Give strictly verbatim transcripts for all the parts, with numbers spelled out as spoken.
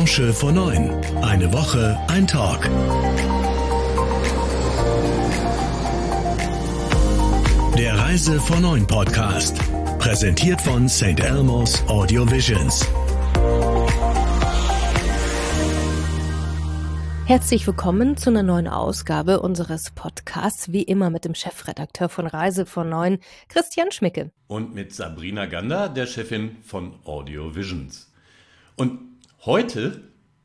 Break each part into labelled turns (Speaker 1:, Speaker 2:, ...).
Speaker 1: Branche vor neun. Eine Woche, ein Talk. Der Reise vor neun Podcast. Präsentiert von Saint Elmo's Audio Visions.
Speaker 2: Herzlich willkommen zu einer neuen Ausgabe unseres Podcasts, wie immer mit dem Chefredakteur von Reise vor neun, Christian Schmicke.
Speaker 3: Und mit Sabrina Gander, der Chefin von Audio Visions. Und heute,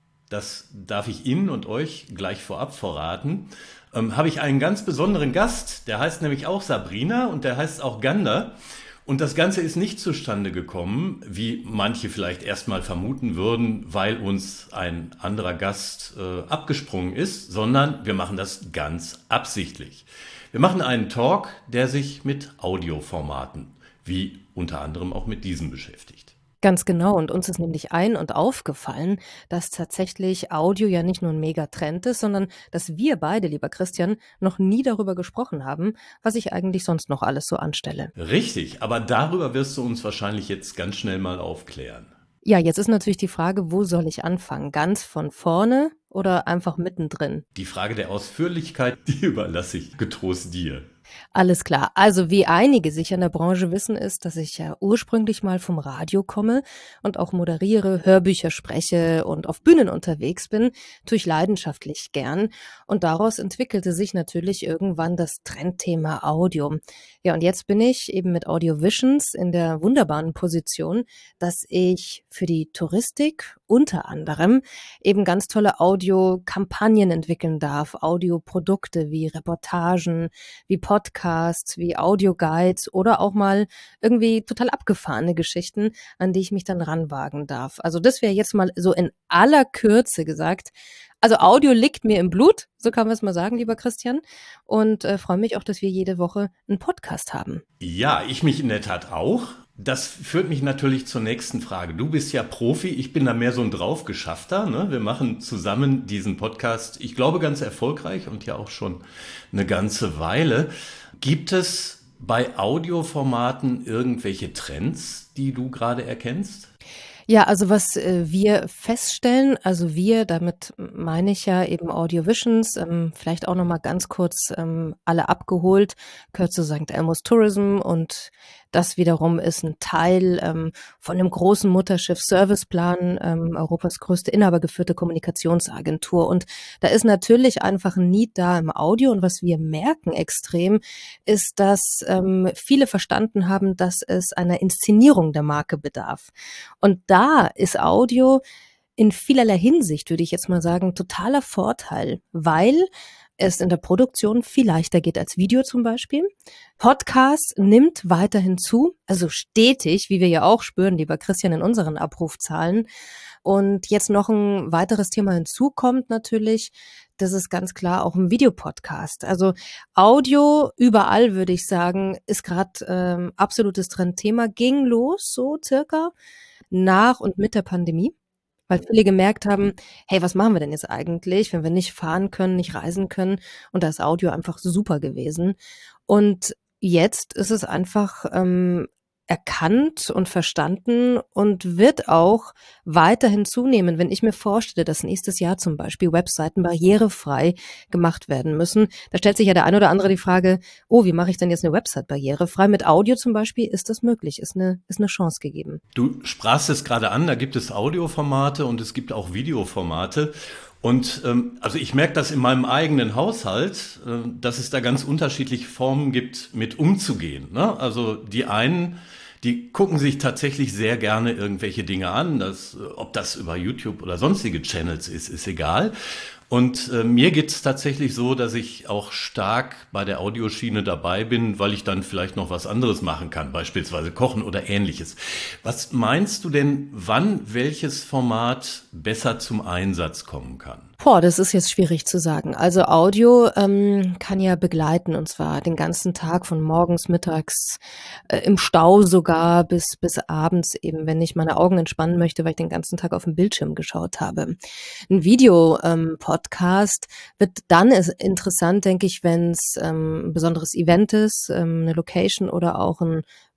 Speaker 3: das darf ich Ihnen und euch gleich vorab verraten, ähm, habe ich einen ganz besonderen Gast, der heißt nämlich auch Sabrina und der heißt auch Gander. Und das Ganze ist nicht zustande gekommen, wie manche vielleicht erstmal vermuten würden, weil uns ein anderer Gast äh, abgesprungen ist, sondern wir machen das ganz absichtlich. Wir machen einen Talk, der sich mit Audioformaten, wie unter anderem auch mit diesem beschäftigt.
Speaker 2: Ganz genau, und uns ist nämlich ein- und aufgefallen, dass tatsächlich Audio ja nicht nur ein Megatrend ist, sondern dass wir beide, lieber Christian, noch nie darüber gesprochen haben, was ich eigentlich sonst noch alles so anstelle.
Speaker 3: Richtig, aber darüber wirst du uns wahrscheinlich jetzt ganz schnell mal aufklären.
Speaker 2: Ja, jetzt ist natürlich die Frage, wo soll ich anfangen? Ganz von vorne oder einfach mittendrin?
Speaker 3: Die Frage der Ausführlichkeit, die überlasse ich getrost dir.
Speaker 2: Alles klar. Also wie einige sicher in der Branche wissen, ist, dass ich ja ursprünglich mal vom Radio komme und auch moderiere, Hörbücher spreche und auf Bühnen unterwegs bin, tue ich leidenschaftlich gern. Und daraus entwickelte sich natürlich irgendwann das Trendthema Audio. Ja, und jetzt bin ich eben mit Audio Visions in der wunderbaren Position, dass ich für die Touristik unter anderem eben ganz tolle Audiokampagnen entwickeln darf, Audioprodukte wie Reportagen, wie Podcasts, wie Audioguides oder auch mal irgendwie total abgefahrene Geschichten, an die ich mich dann ranwagen darf. Also das wäre jetzt mal so in aller Kürze gesagt. Also Audio liegt mir im Blut, so kann man es mal sagen, lieber Christian. Und äh, freue mich auch, dass wir jede Woche einen Podcast haben.
Speaker 3: Ja, ich mich in der Tat auch. Das führt mich natürlich zur nächsten Frage. Du bist ja Profi, ich bin da mehr so ein Draufgeschaffter. Ne? Wir machen zusammen diesen Podcast, ich glaube, ganz erfolgreich und ja auch schon eine ganze Weile. Gibt es bei Audioformaten irgendwelche Trends, die du gerade erkennst?
Speaker 2: Ja, also was äh, wir feststellen, also wir, damit meine ich ja eben Audio Visions, ähm, vielleicht auch nochmal ganz kurz ähm, alle abgeholt, gehört zu Sankt Elmo's Tourism und das wiederum ist ein Teil ähm, von dem großen Mutterschiff Serviceplan, ähm, Europas größte inhabergeführte Kommunikationsagentur. Und da ist natürlich einfach ein Need da im Audio. Und was wir merken extrem, ist, dass ähm, viele verstanden haben, dass es einer Inszenierung der Marke bedarf. Und da ist Audio in vielerlei Hinsicht, würde ich jetzt mal sagen, totaler Vorteil, weil es in der Produktion viel leichter geht als Video zum Beispiel. Podcast nimmt weiterhin zu, also stetig, wie wir ja auch spüren, lieber Christian, in unseren Abrufzahlen. Und jetzt noch ein weiteres Thema hinzukommt natürlich, das ist ganz klar auch ein Videopodcast. Also Audio überall, würde ich sagen, ist gerade ähm, absolutes Trendthema, ging los so circa nach und mit der Pandemie. Weil viele gemerkt haben, hey, was machen wir denn jetzt eigentlich, wenn wir nicht fahren können, nicht reisen können? Und da ist Audio einfach super gewesen. Und jetzt ist es einfach ähm, erkannt und verstanden und wird auch weiterhin zunehmen. Wenn ich mir vorstelle, dass nächstes Jahr zum Beispiel Webseiten barrierefrei gemacht werden müssen, da stellt sich ja der ein oder andere die Frage, oh, wie mache ich denn jetzt eine Website barrierefrei? Mit Audio zum Beispiel ist das möglich, ist eine, ist eine Chance gegeben.
Speaker 3: Du sprachst es gerade an, da gibt es Audioformate und es gibt auch Videoformate. Und ähm, also ich merke das in meinem eigenen Haushalt, äh, dass es da ganz unterschiedliche Formen gibt, mit umzugehen. Ne? Also die einen, die gucken sich tatsächlich sehr gerne irgendwelche Dinge an. Das, ob das über YouTube oder sonstige Channels ist, ist egal. Und äh, mir geht es tatsächlich so, dass ich auch stark bei der Audioschiene dabei bin, weil ich dann vielleicht noch was anderes machen kann, beispielsweise kochen oder ähnliches. Was meinst du denn, wann welches Format besser zum Einsatz kommen kann?
Speaker 2: Boah, das ist jetzt schwierig zu sagen. Also Audio ähm, kann ja begleiten und zwar den ganzen Tag von morgens, mittags, äh, im Stau sogar bis bis abends eben, wenn ich meine Augen entspannen möchte, weil ich den ganzen Tag auf den Bildschirm geschaut habe. Ein Video-Podcast ähm, wird dann ist interessant, denke ich, wenn es ähm, ein besonderes Event ist, ähm, eine Location oder auch ein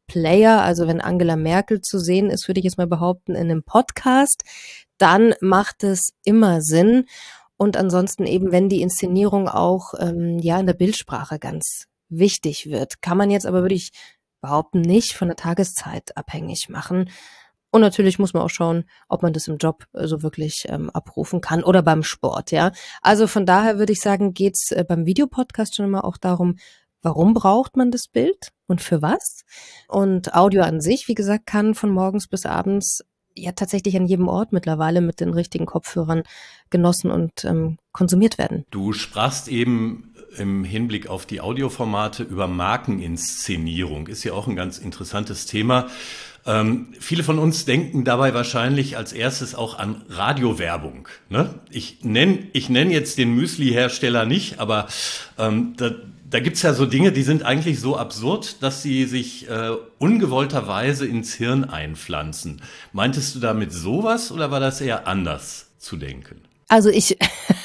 Speaker 2: Player, also wenn Angela Merkel zu sehen ist, würde ich jetzt mal behaupten, in einem Podcast, dann macht es immer Sinn. Und ansonsten eben, wenn die Inszenierung auch ähm, ja in der Bildsprache ganz wichtig wird, kann man jetzt aber, würde ich behaupten, nicht von der Tageszeit abhängig machen. Und natürlich muss man auch schauen, ob man das im Job äh, so wirklich ähm, abrufen kann oder beim Sport, ja. Also von daher würde ich sagen, geht's äh, beim Videopodcast schon immer auch darum, warum braucht man das Bild und für was? Und Audio an sich, wie gesagt, kann von morgens bis abends ja tatsächlich an jedem Ort mittlerweile mit den richtigen Kopfhörern genossen und ähm, konsumiert werden.
Speaker 3: Du sprachst eben im Hinblick auf die Audioformate über Markeninszenierung. Ist ja auch ein ganz interessantes Thema. Ähm, viele von uns denken dabei wahrscheinlich als erstes auch an Radiowerbung. Ne? Ich nenne ich nenn jetzt den Müsli-Hersteller nicht, aber ähm, da, da gibt's ja so Dinge, die sind eigentlich so absurd, dass sie sich äh, ungewollterweise ins Hirn einpflanzen. Meintest du damit sowas oder war das eher anders zu denken?
Speaker 2: Also ich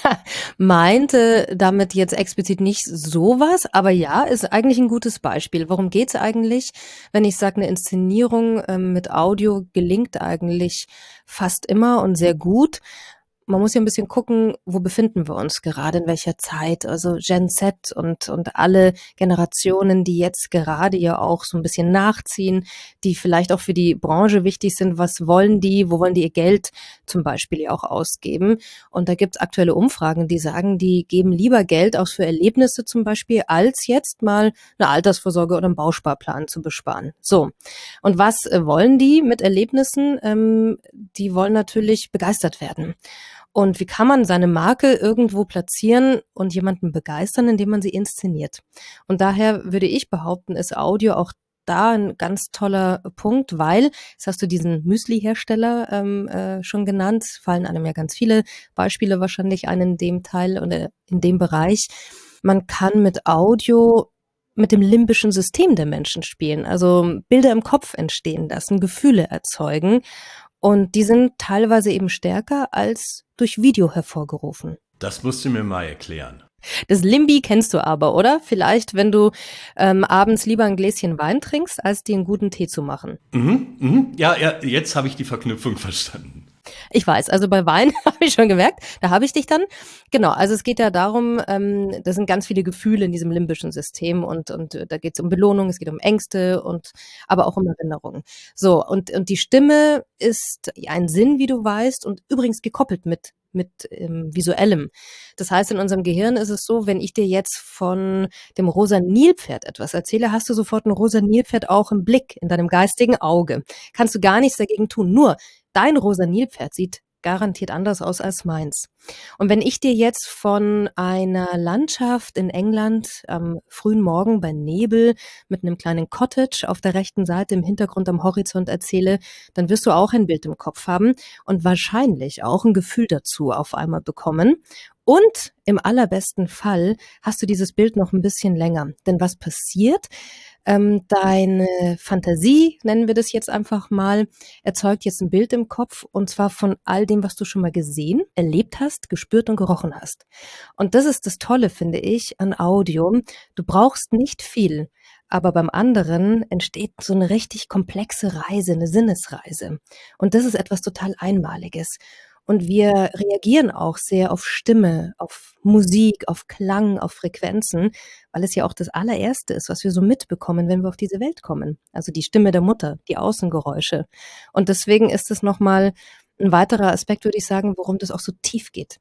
Speaker 2: meinte damit jetzt explizit nicht sowas, aber ja, ist eigentlich ein gutes Beispiel. Worum geht's eigentlich, wenn ich sage, eine Inszenierung ähm, mit Audio gelingt eigentlich fast immer und sehr gut? Man muss ja ein bisschen gucken, wo befinden wir uns gerade, in welcher Zeit. Also Gen Z und und alle Generationen, die jetzt gerade ja auch so ein bisschen nachziehen, die vielleicht auch für die Branche wichtig sind. Was wollen die? Wo wollen die ihr Geld zum Beispiel ja auch ausgeben? Und da gibt's aktuelle Umfragen, die sagen, die geben lieber Geld aus für Erlebnisse zum Beispiel, als jetzt mal eine Altersvorsorge oder einen Bausparplan zu besparen. So. Und was äh, wollen die mit Erlebnissen? Ähm, die wollen natürlich begeistert werden. Und wie kann man seine Marke irgendwo platzieren und jemanden begeistern, indem man sie inszeniert? Und daher würde ich behaupten, ist Audio auch da ein ganz toller Punkt, weil, jetzt hast du diesen Müsli-Hersteller ähm, äh, schon genannt, fallen einem ja ganz viele Beispiele wahrscheinlich ein in dem Teil oder in dem Bereich. Man kann mit Audio mit dem limbischen System der Menschen spielen, also Bilder im Kopf entstehen lassen, Gefühle erzeugen. Und die sind teilweise eben stärker als durch Video hervorgerufen.
Speaker 3: Das musst du mir mal erklären.
Speaker 2: Das Limbi kennst du aber, oder? Vielleicht, wenn du ähm, abends lieber ein Gläschen Wein trinkst, als dir einen guten Tee zu machen.
Speaker 3: Mhm, mhm. Ja, ja, jetzt habe ich die Verknüpfung verstanden.
Speaker 2: Ich weiß, also bei Wein habe ich schon gemerkt, da habe ich dich dann. Genau, also es geht ja darum, ähm, da sind ganz viele Gefühle in diesem limbischen System und und äh, da geht es um Belohnung, es geht um Ängste und aber auch um Erinnerungen. So, und und die Stimme ist ein Sinn, wie du weißt, und übrigens gekoppelt mit mit ähm, visuellem. Das heißt, in unserem Gehirn ist es so, wenn ich dir jetzt von dem rosa Nilpferd etwas erzähle, hast du sofort ein rosa Nilpferd auch im Blick, in deinem geistigen Auge. Kannst du gar nichts dagegen tun. Nur dein rosa Nilpferd sieht garantiert anders aus als meins. Und wenn ich dir jetzt von einer Landschaft in England am frühen Morgen bei Nebel mit einem kleinen Cottage auf der rechten Seite im Hintergrund am Horizont erzähle, dann wirst du auch ein Bild im Kopf haben und wahrscheinlich auch ein Gefühl dazu auf einmal bekommen. Und im allerbesten Fall hast du dieses Bild noch ein bisschen länger. Denn was passiert? Ähm, deine Fantasie, nennen wir das jetzt einfach mal, erzeugt jetzt ein Bild im Kopf und zwar von all dem, was du schon mal gesehen, erlebt hast, gespürt und gerochen hast. Und das ist das Tolle, finde ich, an Audio. Du brauchst nicht viel, aber beim anderen entsteht so eine richtig komplexe Reise, eine Sinnesreise. Und das ist etwas total Einmaliges. Und wir reagieren auch sehr auf Stimme, auf Musik, auf Klang, auf Frequenzen, weil es ja auch das allererste ist, was wir so mitbekommen, wenn wir auf diese Welt kommen. Also die Stimme der Mutter, die Außengeräusche. Und deswegen ist es nochmal ein weiterer Aspekt, würde ich sagen, warum das auch so tief geht.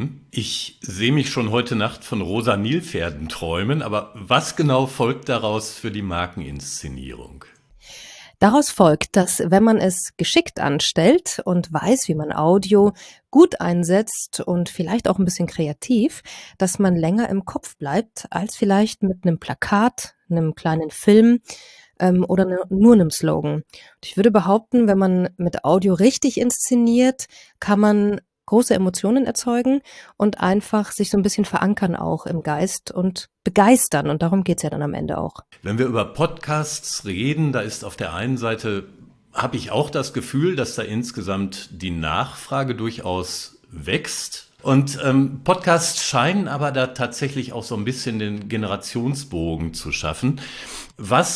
Speaker 3: Ich sehe mich schon heute Nacht von rosa Nilpferden träumen, aber was genau folgt daraus für die Markeninszenierung?
Speaker 2: Daraus folgt, dass wenn man es geschickt anstellt und weiß, wie man Audio gut einsetzt und vielleicht auch ein bisschen kreativ, dass man länger im Kopf bleibt, als vielleicht mit einem Plakat, einem kleinen Film ähm, oder ne, nur einem Slogan. Und ich würde behaupten, wenn man mit Audio richtig inszeniert, kann man große Emotionen erzeugen und einfach sich so ein bisschen verankern auch im Geist und begeistern. Und darum geht's ja dann am Ende auch.
Speaker 3: Wenn wir über Podcasts reden, da ist auf der einen Seite, habe ich auch das Gefühl, dass da insgesamt die Nachfrage durchaus wächst. Und ähm, Podcasts scheinen aber da tatsächlich auch so ein bisschen den Generationsbogen zu schaffen. Was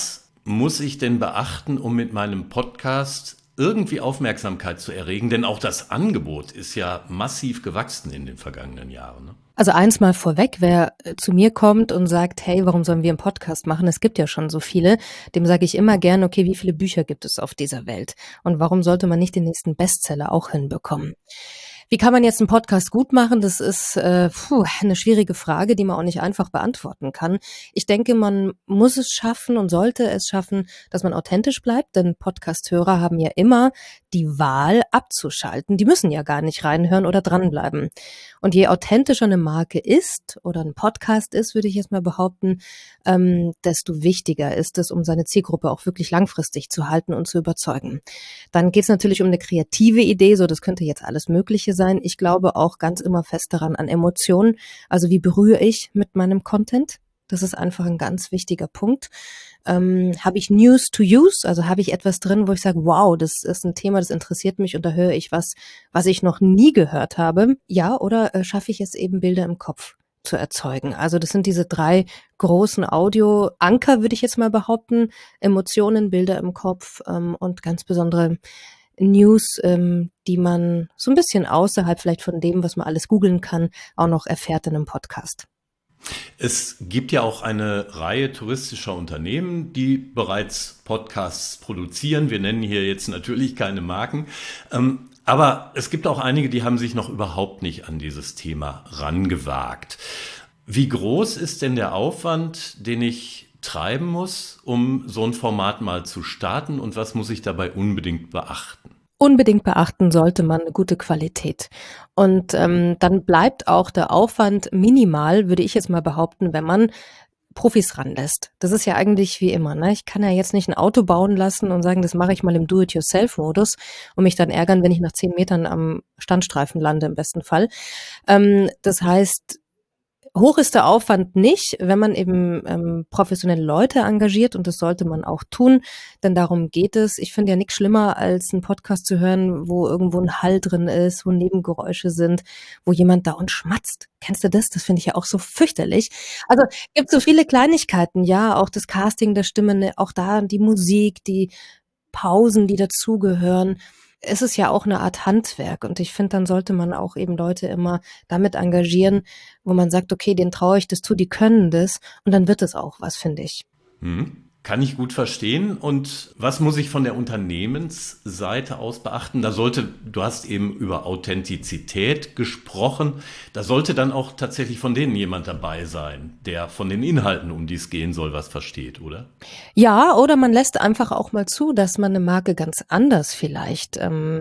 Speaker 3: muss ich denn beachten, um mit meinem Podcast irgendwie Aufmerksamkeit zu erregen? Denn auch das Angebot ist ja massiv gewachsen in den vergangenen Jahren, ne?
Speaker 2: Also eins mal vorweg, wer äh, zu mir kommt und sagt, hey, warum sollen wir einen Podcast machen? Es gibt ja schon so viele. Dem sage ich immer gern, okay, wie viele Bücher gibt es auf dieser Welt? Und warum sollte man nicht den nächsten Bestseller auch hinbekommen? Wie kann man jetzt einen Podcast gut machen? Das ist äh, puh, eine schwierige Frage, die man auch nicht einfach beantworten kann. Ich denke, man muss es schaffen und sollte es schaffen, dass man authentisch bleibt, denn Podcast-Hörer haben ja immer die Wahl abzuschalten. Die müssen ja gar nicht reinhören oder dranbleiben. Und je authentischer eine Marke ist oder ein Podcast ist, würde ich jetzt mal behaupten, ähm, desto wichtiger ist es, um seine Zielgruppe auch wirklich langfristig zu halten und zu überzeugen. Dann geht es natürlich um eine kreative Idee, so das könnte jetzt alles Mögliche sein. Ich glaube auch ganz immer fest daran an Emotionen. Also wie berühre ich mit meinem Content? Das ist einfach ein ganz wichtiger Punkt. Ähm, habe ich News to use? Also habe ich etwas drin, wo ich sage, wow, das ist ein Thema, das interessiert mich und da höre ich was, was ich noch nie gehört habe. Ja, oder äh, schaffe ich es eben, Bilder im Kopf zu erzeugen? Also das sind diese drei großen Audio-Anker, würde ich jetzt mal behaupten. Emotionen, Bilder im Kopf ähm, und ganz besondere News, ähm, die man so ein bisschen außerhalb vielleicht von dem, was man alles googeln kann, auch noch erfährt in einem Podcast.
Speaker 3: Es gibt ja auch eine Reihe touristischer Unternehmen, die bereits Podcasts produzieren. Wir nennen hier jetzt natürlich keine Marken. Ähm, aber es gibt auch einige, die haben sich noch überhaupt nicht an dieses Thema rangewagt. Wie groß ist denn der Aufwand, den ich treiben muss, um so ein Format mal zu starten? Und was muss ich dabei unbedingt beachten?
Speaker 2: Unbedingt beachten sollte man eine gute Qualität. Und ähm, dann bleibt auch der Aufwand minimal, würde ich jetzt mal behaupten, wenn man Profis ranlässt. Das ist ja eigentlich wie immer, ne? Ich kann ja jetzt nicht ein Auto bauen lassen und sagen, das mache ich mal im Do-it-yourself-Modus und mich dann ärgern, wenn ich nach zehn Metern am Standstreifen lande, im besten Fall. Ähm, das heißt, hoch ist der Aufwand nicht, wenn man eben ähm, professionelle Leute engagiert und das sollte man auch tun, denn darum geht es. Ich finde ja nichts schlimmer, als einen Podcast zu hören, wo irgendwo ein Hall drin ist, wo Nebengeräusche sind, wo jemand da und schmatzt. Kennst du das? Das finde ich ja auch so fürchterlich. Also gibt so viele Kleinigkeiten, ja, auch das Casting der Stimme, ne, auch da die Musik, die Pausen, die dazugehören. Es ist ja auch eine Art Handwerk und ich finde, dann sollte man auch eben Leute immer damit engagieren, wo man sagt, okay, denen traue ich das zu, die können das und dann wird es auch was, finde ich.
Speaker 3: Hm. Kann ich gut verstehen. Und was muss ich von der Unternehmensseite aus beachten? Da sollte, du hast eben über Authentizität gesprochen, da sollte dann auch tatsächlich von denen jemand dabei sein, der von den Inhalten, um die es gehen soll, was versteht, oder?
Speaker 2: Ja, oder man lässt einfach auch mal zu, dass man eine Marke ganz anders vielleicht ähm,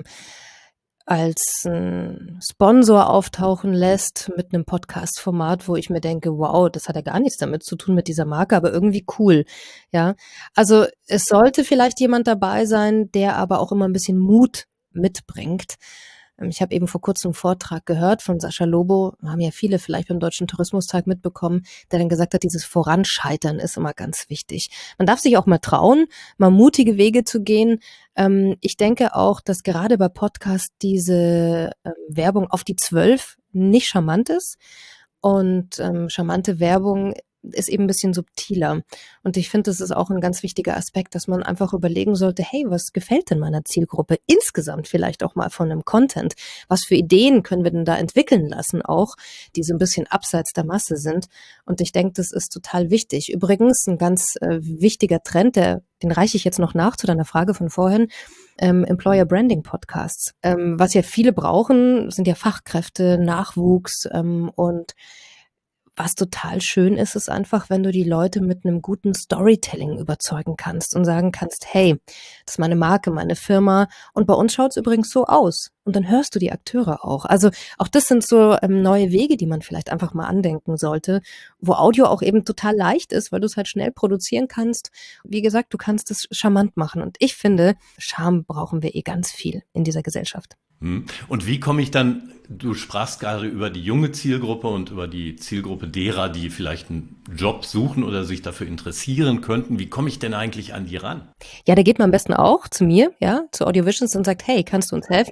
Speaker 2: als ein Sponsor auftauchen lässt mit einem Podcast-Format, wo ich mir denke, wow, das hat ja gar nichts damit zu tun mit dieser Marke, aber irgendwie cool, ja. Also es sollte vielleicht jemand dabei sein, der aber auch immer ein bisschen Mut mitbringt. Ich habe eben vor kurzem einen Vortrag gehört von Sascha Lobo, haben ja viele vielleicht beim Deutschen Tourismustag mitbekommen, der dann gesagt hat, dieses Voranscheitern ist immer ganz wichtig. Man darf sich auch mal trauen, mal mutige Wege zu gehen. Ich denke auch, dass gerade bei Podcasts diese Werbung auf die zwölf nicht charmant ist. Und ähm, charmante Werbung ist eben ein bisschen subtiler. Und ich finde, das ist auch ein ganz wichtiger Aspekt, dass man einfach überlegen sollte, hey, was gefällt denn meiner Zielgruppe insgesamt vielleicht auch mal von einem Content? Was für Ideen können wir denn da entwickeln lassen auch, die so ein bisschen abseits der Masse sind? Und ich denke, das ist total wichtig. Übrigens, ein ganz äh, wichtiger Trend, der, den reiche ich jetzt noch nach zu deiner Frage von vorhin, ähm, Employer Branding Podcasts. Ähm, was ja viele brauchen, sind ja Fachkräfte, Nachwuchs ähm, und was total schön ist, ist einfach, wenn du die Leute mit einem guten Storytelling überzeugen kannst und sagen kannst, hey, das ist meine Marke, meine Firma und bei uns schaut es übrigens so aus. Und dann hörst du die Akteure auch. Also auch das sind so ähm, neue Wege, die man vielleicht einfach mal andenken sollte, wo Audio auch eben total leicht ist, weil du es halt schnell produzieren kannst. Wie gesagt, du kannst es charmant machen. Und ich finde, Charme brauchen wir eh ganz viel in dieser Gesellschaft.
Speaker 3: Und wie komme ich dann, du sprachst gerade über die junge Zielgruppe und über die Zielgruppe derer, die vielleicht einen Job suchen oder sich dafür interessieren könnten. Wie komme ich denn eigentlich an die ran?
Speaker 2: Ja, da geht man am besten auch zu mir, ja, zu Audio Visions und sagt, hey, kannst du uns helfen?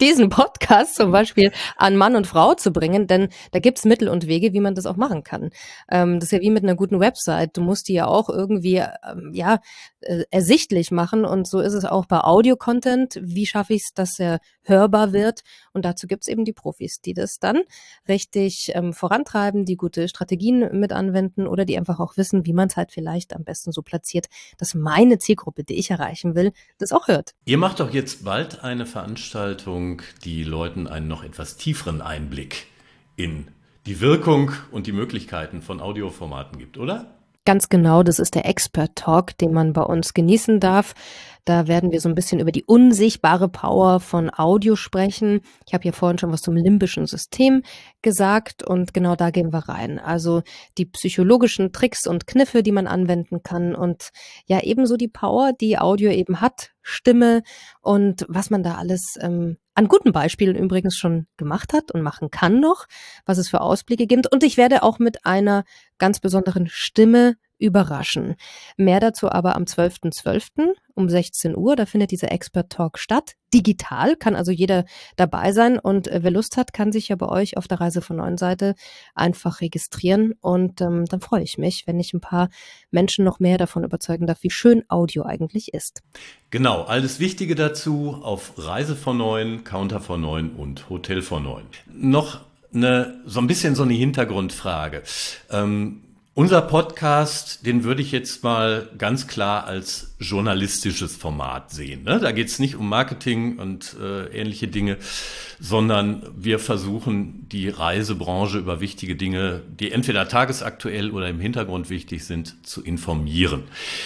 Speaker 2: diesen Podcast zum Beispiel an Mann und Frau zu bringen, denn da gibt's Mittel und Wege, wie man das auch machen kann. Ähm, das ist ja wie mit einer guten Website. Du musst die ja auch irgendwie ähm, ja äh, ersichtlich machen und so ist es auch bei Audio-Content. Wie schaffe ich es, dass er hörbar wird? Und dazu gibt's eben die Profis, die das dann richtig ähm, vorantreiben, die gute Strategien mit anwenden oder die einfach auch wissen, wie man es halt vielleicht am besten so platziert, dass meine Zielgruppe, die ich erreichen will, das auch hört.
Speaker 3: Ihr macht doch jetzt bald eine Veranstaltung, die Leuten einen noch etwas tieferen Einblick in die Wirkung und die Möglichkeiten von Audioformaten gibt, oder?
Speaker 2: Ganz genau, das ist der Expert Talk, den man bei uns genießen darf. Da werden wir so ein bisschen über die unsichtbare Power von Audio sprechen. Ich habe ja vorhin schon was zum limbischen System gesagt und genau da gehen wir rein. Also die psychologischen Tricks und Kniffe, die man anwenden kann und ja ebenso die Power, die Audio eben hat, Stimme und was man da alles ähm, an guten Beispielen übrigens schon gemacht hat und machen kann noch, was es für Ausblicke gibt. Und ich werde auch mit einer ganz besonderen Stimme überraschen. Mehr dazu aber am zwölften zwölften um sechzehn Uhr. Da findet dieser Expert Talk statt. Digital, kann also jeder dabei sein. Und äh, wer Lust hat, kann sich ja bei euch auf der Reise von neun Seite einfach registrieren. Und ähm, dann freue ich mich, wenn ich ein paar Menschen noch mehr davon überzeugen darf, wie schön Audio eigentlich ist.
Speaker 3: Genau, alles Wichtige dazu auf Reise von neun, Counter von neun und Hotel von neun. Noch eine, so ein bisschen so eine Hintergrundfrage. Ähm, Unser Podcast, den würde ich jetzt mal ganz klar als journalistisches Format sehen. Ne? Da geht es nicht um Marketing und äh, ähnliche Dinge, sondern wir versuchen, die Reisebranche über wichtige Dinge, die entweder tagesaktuell oder im Hintergrund wichtig sind, zu informieren.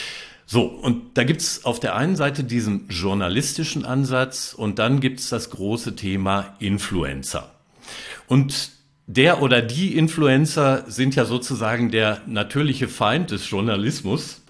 Speaker 3: So, und da gibt's auf der einen Seite diesen journalistischen Ansatz und dann gibt's das große Thema Influencer. Und der oder die Influencer sind ja sozusagen der natürliche Feind des Journalismus.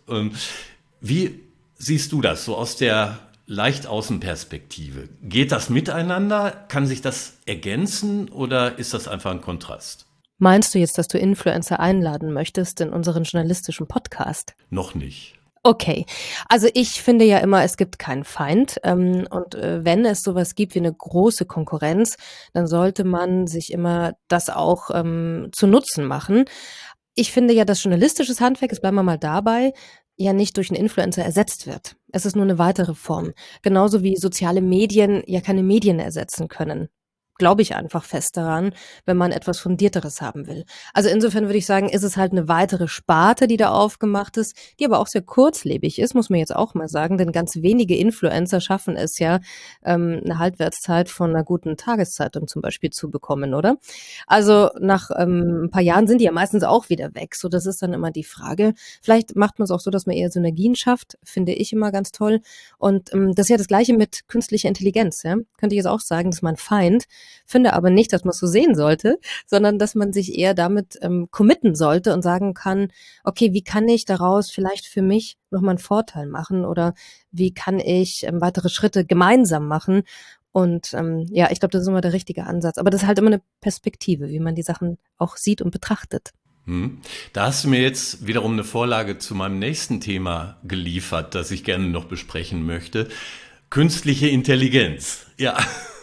Speaker 3: Wie siehst du das so aus der leicht Außenperspektive? Geht das miteinander? Kann sich das ergänzen oder ist das einfach ein Kontrast?
Speaker 2: Meinst du jetzt, dass du Influencer einladen möchtest in unseren journalistischen Podcast?
Speaker 3: Noch nicht.
Speaker 2: Okay, also ich finde ja immer, es gibt keinen Feind ähm, und äh, wenn es sowas gibt wie eine große Konkurrenz, dann sollte man sich immer das auch ähm, zu Nutzen machen. Ich finde ja, dass journalistisches Handwerk, jetzt bleiben wir mal dabei, ja nicht durch einen Influencer ersetzt wird. Es ist nur eine weitere Form. Genauso wie soziale Medien ja keine Medien ersetzen können. Glaube ich einfach fest daran, wenn man etwas Fundierteres haben will. Also insofern würde ich sagen, ist es halt eine weitere Sparte, die da aufgemacht ist, die aber auch sehr kurzlebig ist, muss man jetzt auch mal sagen, denn ganz wenige Influencer schaffen es ja, ähm, eine Halbwertszeit von einer guten Tageszeitung zum Beispiel zu bekommen, oder? Also nach ähm, ein paar Jahren sind die ja meistens auch wieder weg. So, das ist dann immer die Frage. Vielleicht macht man es auch so, dass man eher Synergien schafft, finde ich immer ganz toll. Und ähm, das ist ja das Gleiche mit künstlicher Intelligenz, ja? Könnte ich jetzt auch sagen, das ist mein Feind. Finde aber nicht, dass man es so sehen sollte, sondern dass man sich eher damit ähm, committen sollte und sagen kann, okay, wie kann ich daraus vielleicht für mich nochmal einen Vorteil machen oder wie kann ich ähm, weitere Schritte gemeinsam machen? Und ähm, ja, ich glaube, das ist immer der richtige Ansatz. Aber das ist halt immer eine Perspektive, wie man die Sachen auch sieht und betrachtet.
Speaker 3: Hm. Da hast du mir jetzt wiederum eine Vorlage zu meinem nächsten Thema geliefert, das ich gerne noch besprechen möchte. Künstliche Intelligenz. Ja.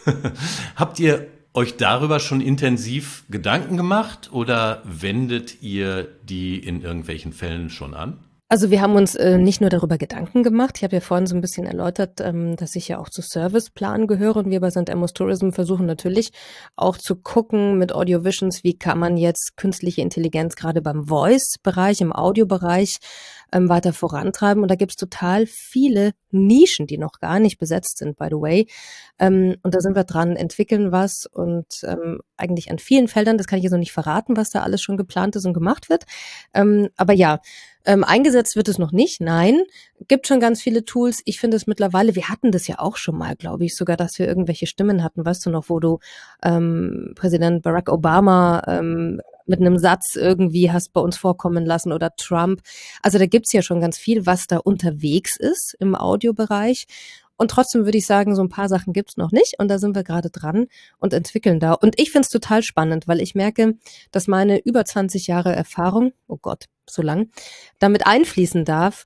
Speaker 3: Habt ihr euch darüber schon intensiv Gedanken gemacht oder wendet ihr die in irgendwelchen Fällen schon an?
Speaker 2: Also wir haben uns äh, nicht nur darüber Gedanken gemacht. Ich habe ja vorhin so ein bisschen erläutert, ähm, dass ich ja auch zu Serviceplan gehöre und wir bei Sankt Elmo's Tourism versuchen natürlich auch zu gucken mit Audio Visions, wie kann man jetzt künstliche Intelligenz gerade beim Voice-Bereich, im Audiobereich ähm, weiter vorantreiben. Und da gibt's total viele Nischen, die noch gar nicht besetzt sind, by the way. Ähm, und da sind wir dran, entwickeln was und ähm, eigentlich an vielen Feldern, das kann ich jetzt noch nicht verraten, was da alles schon geplant ist und gemacht wird. Ähm, aber ja, Ähm, eingesetzt wird es noch nicht, nein. Gibt schon ganz viele Tools. Ich finde es mittlerweile, wir hatten das ja auch schon mal, glaube ich, sogar, dass wir irgendwelche Stimmen hatten. Weißt du noch, wo du ähm, Präsident Barack Obama ähm, mit einem Satz irgendwie hast bei uns vorkommen lassen oder Trump. Also da gibt's ja schon ganz viel, was da unterwegs ist im Audiobereich. Und trotzdem würde ich sagen, so ein paar Sachen gibt's noch nicht und da sind wir gerade dran und entwickeln da. Und ich finde es total spannend, weil ich merke, dass meine über zwanzig Jahre Erfahrung, oh Gott, so lang, damit einfließen darf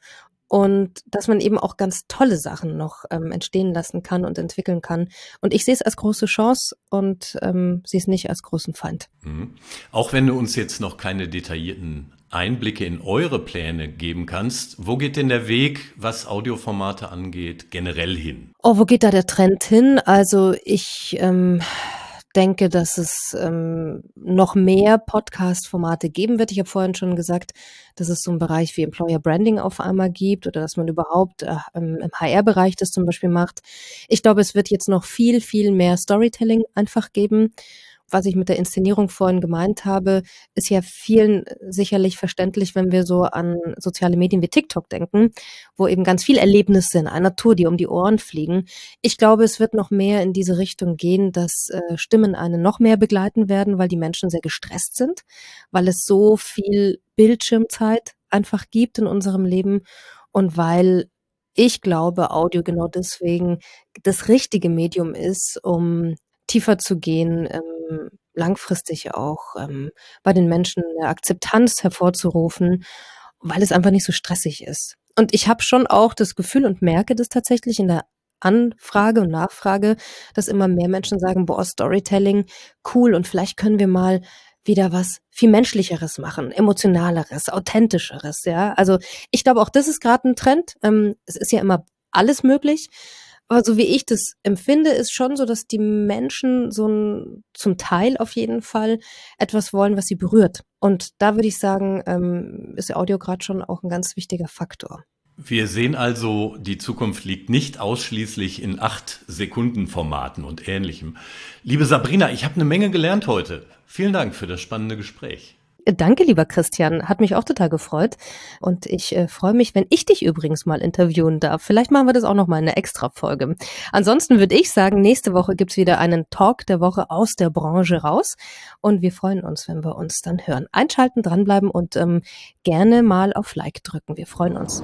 Speaker 2: und dass man eben auch ganz tolle Sachen noch ähm, entstehen lassen kann und entwickeln kann. Und ich sehe es als große Chance und ähm, sehe es nicht als großen Feind.
Speaker 3: Mhm. Auch wenn du uns jetzt noch keine detaillierten Einblicke in eure Pläne geben kannst, wo geht denn der Weg, was Audioformate angeht, generell hin?
Speaker 2: Oh, wo geht da der Trend hin? Also ich ähm, denke, dass es ähm, noch mehr Podcast-Formate geben wird. Ich habe vorhin schon gesagt, dass es so einen Bereich wie Employer Branding auf einmal gibt oder dass man überhaupt äh, im H R-Bereich das zum Beispiel macht. Ich glaube, es wird jetzt noch viel, viel mehr Storytelling einfach geben. Was ich mit der Inszenierung vorhin gemeint habe, ist ja vielen sicherlich verständlich, wenn wir so an soziale Medien wie TikTok denken, wo eben ganz viel Erlebnisse in einer Tour, die um die Ohren fliegen. Ich glaube, es wird noch mehr in diese Richtung gehen, dass äh, Stimmen einen noch mehr begleiten werden, weil die Menschen sehr gestresst sind, weil es so viel Bildschirmzeit einfach gibt in unserem Leben und weil ich glaube, Audio genau deswegen das richtige Medium ist, um tiefer zu gehen, ähm, langfristig auch ähm, bei den Menschen eine Akzeptanz hervorzurufen, weil es einfach nicht so stressig ist. Und ich habe schon auch das Gefühl und merke das tatsächlich in der Anfrage und Nachfrage, dass immer mehr Menschen sagen, boah, Storytelling, cool, und vielleicht können wir mal wieder was viel Menschlicheres machen, emotionaleres, authentischeres, ja. Also ich glaube, auch das ist gerade ein Trend. Ähm, es ist ja immer alles möglich. Aber so wie ich das empfinde, ist schon so, dass die Menschen so ein, zum Teil auf jeden Fall etwas wollen, was sie berührt. Und da würde ich sagen, ähm, ist Audio gerade schon auch ein ganz wichtiger Faktor.
Speaker 3: Wir sehen also, die Zukunft liegt nicht ausschließlich in acht-Sekunden-Formaten und Ähnlichem. Liebe Sabrina, ich habe eine Menge gelernt heute. Vielen Dank für das spannende Gespräch.
Speaker 2: Danke, lieber Christian. Hat mich auch total gefreut. Und ich äh, freue mich, wenn ich dich übrigens mal interviewen darf. Vielleicht machen wir das auch noch mal in einer Extra-Folge. Ansonsten würde ich sagen, nächste Woche gibt's wieder einen Talk der Woche aus der Branche raus. Und wir freuen uns, wenn wir uns dann hören. Einschalten, dranbleiben und ähm, gerne mal auf Like drücken. Wir freuen uns.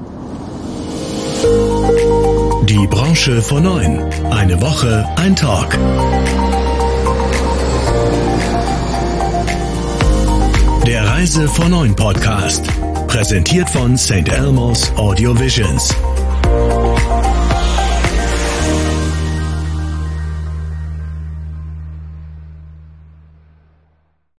Speaker 1: Die Branche vor neun. Eine Woche, ein Talk. Der Reise vor neun Podcast. Präsentiert von Sankt Elmo's Audio Visions.